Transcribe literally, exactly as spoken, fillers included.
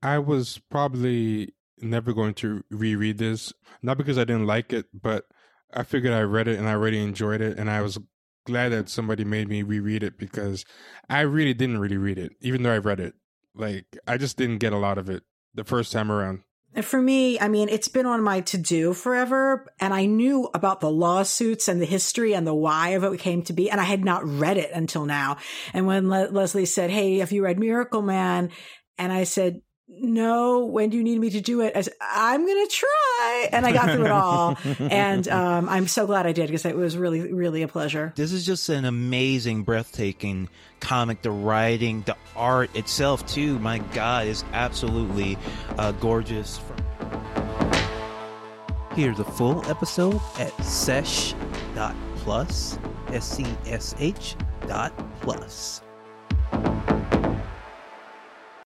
I was probably never going to reread this, not because I didn't like it, but I figured I read it and I already enjoyed it, and I was glad that somebody made me reread it because I really didn't really read it, even though I read it. Like, I just didn't get a lot of it the first time around. For me, I mean, it's been on my to-do forever, and I knew about the lawsuits and the history and the why of it came to be, and I had not read it until now. And when Le- Leslie said, hey, have you read Miracle Man? And I said, no, when do you need me to do it? I said, I'm going to try. And I got through it all. And um, I'm so glad I did because it was really, really a pleasure. This is just an amazing, breathtaking comic. The writing, the art itself, too, my God, is absolutely uh, gorgeous. Hear the full episode at sesh dot plus, S C S H dot plus.